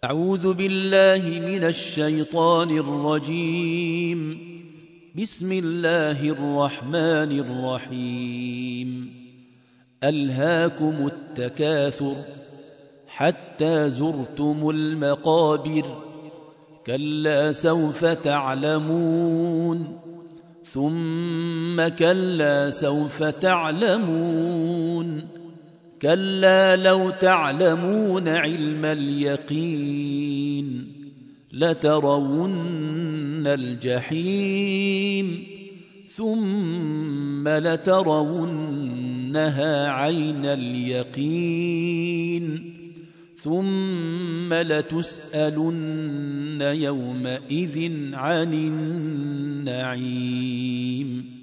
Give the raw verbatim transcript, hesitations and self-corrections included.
أعوذ بالله من الشيطان الرجيم. بسم الله الرحمن الرحيم. ألهاكم التكاثر حتى زرتم المقابر، كلا سوف تعلمون ثم كلا سوف تعلمون، كلا لو تعلمون علم اليقين لترون الجحيم ثم لترونها عين اليقين ثم لتسألن يومئذ عن النعيم.